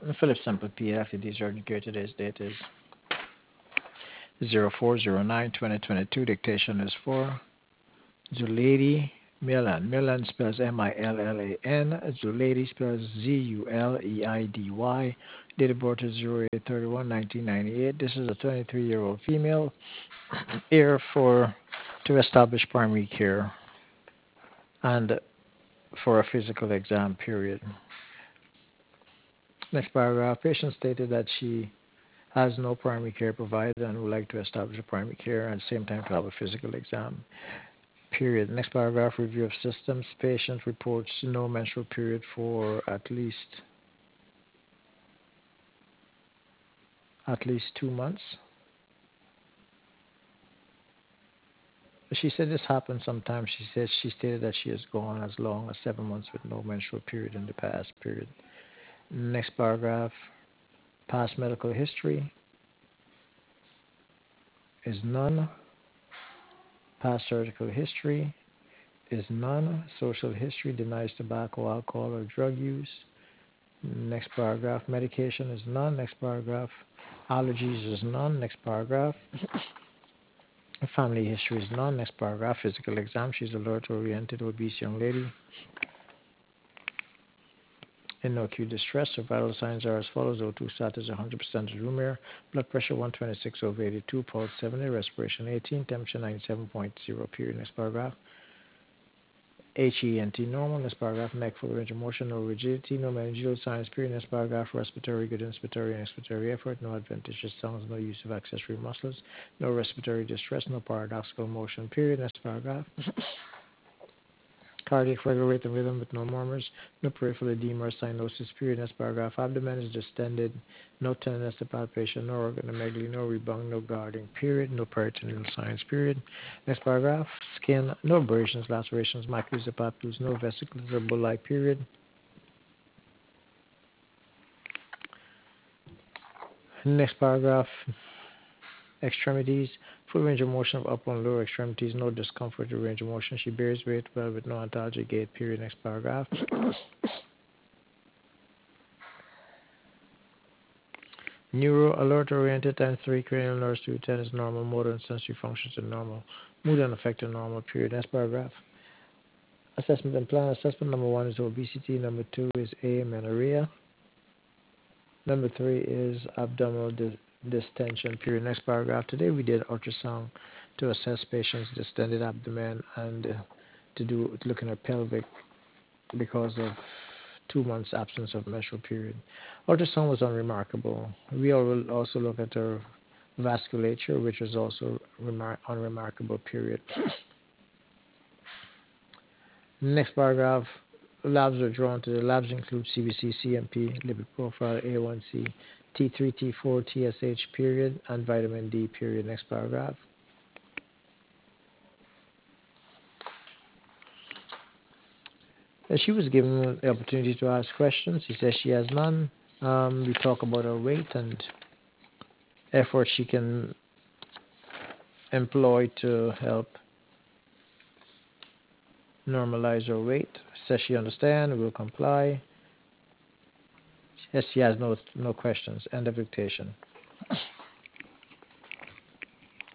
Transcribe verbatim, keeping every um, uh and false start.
Philip Sample P. After these urgent care, today's date is zero four zero nine twenty twenty-two. Dictation is for Zulady Milan. Milan spells M I L L A N. Zulady spells Z U L E I D Y. Date of birth is zero eight thirty-one nineteen ninety-eight. This is a twenty-three-year-old female here for to establish primary care and for a physical exam period. Next paragraph. Patient stated that she has no primary care provider and would like to establish a primary care and at the same time to have a physical exam period. Next paragraph. Review of systems. Patient reports no menstrual period for at least at least two months. She said this happened sometimes. She says she stated that she has gone as long as seven months with no menstrual period in the past period. Next paragraph. Past medical history is none. Past surgical history is none. Social history denies tobacco, alcohol, or drug use. Next paragraph. Medication is none. Next paragraph. Allergies is none. Next paragraph. Family history is none. Next paragraph. Physical exam. She's alert, oriented, obese young lady. In no acute distress. Her vital signs are as follows. O two status one hundred percent room air. Blood pressure one twenty-six over eighty-two. Pulse seventy. Respiration eighteen. Temperature ninety-seven point zero. Period. Next paragraph. H E N T normal. Next paragraph. Neck full range of motion. No rigidity. No meningeal signs. Period. Next paragraph. Respiratory good inspiratory and expiratory effort. No adventitious sounds. No use of accessory muscles. No respiratory distress. No paradoxical motion. Period. Next paragraph. Cardiac regular rate and rhythm with no murmurs, no peripheral edema or cyanosis. Period. Next paragraph. Abdomen is distended, no tenderness or palpation, no organomegaly, no rebound, no guarding. Period. No peritoneal signs. Period. Next paragraph. Skin, no abrasions, lacerations, macules or papules, no vesicles or bullae. Period. Next paragraph. Extremities, full range of motion of upper and lower extremities, no discomfort or range of motion. She bears weight well with no antalgic gait. Period. Next paragraph. Neuro alert oriented times three cranial nerves to ten is normal. Motor and sensory functions are normal. Mood unaffected normal. Period. Next paragraph. Assessment and plan. Assessment number one is obesity. Number two is amenorrhea. Number three is abdominal dis- distension. Period. Next paragraph. Today we did ultrasound to assess patients' distended abdomen and uh, to do looking at pelvic because of two months absence of menstrual period. Ultrasound was unremarkable. We will also look at her vasculature, which was also remar- unremarkable. Period. Next paragraph. Labs are drawn to the labs include C B C, C M P, lipid profile, A one C, T three, T four, T S H. Period, and vitamin D. Period. Next paragraph. Uh, She was given the opportunity to ask questions. She says she has none. Um, we talk about her weight and effort she can employ to help normalize her weight. Says she understands, will comply. Yes, she has no no questions. End of dictation.